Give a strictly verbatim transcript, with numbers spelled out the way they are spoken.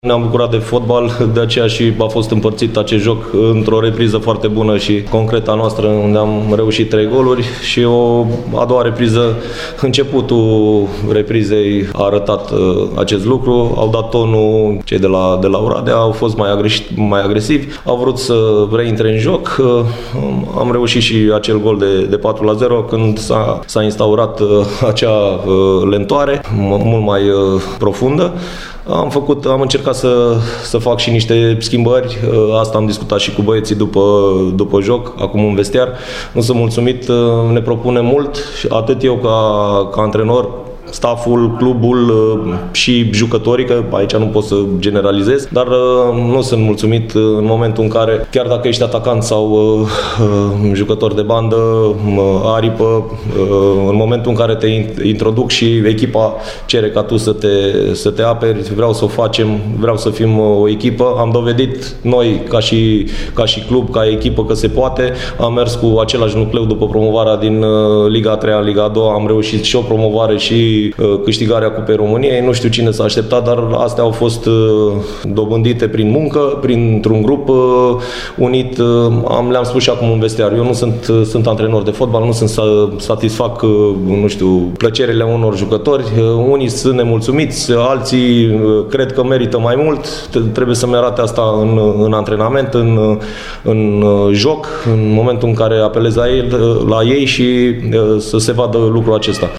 Ne-am bucurat de fotbal, de aceea și a fost împărțit acest joc într-o repriză foarte bună și concretă a noastră, unde am reușit trei goluri, și o a doua repriză, începutul reprizei a arătat uh, acest lucru. Au dat tonul cei de la, de la Oradea, au fost mai, agres- mai agresivi, au vrut să reintre în joc. Uh, am reușit și acel gol de, de patru la zero când s-a, s-a instaurat uh, acea uh, lentoare m- mult mai uh, profundă. Am făcut, am încercat să, să fac și niște schimbări, asta am discutat și cu băieții după, după joc, acum în vestiar. Nu sunt mulțumit, ne propune mult, atât eu ca, ca antrenor, stafful, clubul și jucătorii, că aici nu pot să generalizez, dar nu sunt mulțumit în momentul în care, chiar dacă ești atacant sau uh, jucător de bandă, aripă, uh, în momentul în care te introduc și echipa cere ca tu să te, să te aperi, vreau să o facem, vreau să fim o echipă. Am dovedit noi, ca și, ca și club, ca echipă, că se poate. Am mers cu același nucleu după promovarea din Liga a treia, Liga a doua, am reușit și o promovare și câștigarea Cupei României. Nu știu cine s-a așteptat, dar astea au fost dobândite prin muncă, printr-un grup unit. Am, le-am spus și acum în vestiar. Eu nu sunt, sunt antrenor de fotbal, nu sunt să satisfac, nu știu, plăcerile unor jucători. Unii sunt nemulțumiți, alții cred că merită mai mult. Trebuie să-mi arate asta în, în antrenament, în, în joc, în momentul în care apelez la ei, la ei și să se vadă lucrul acesta.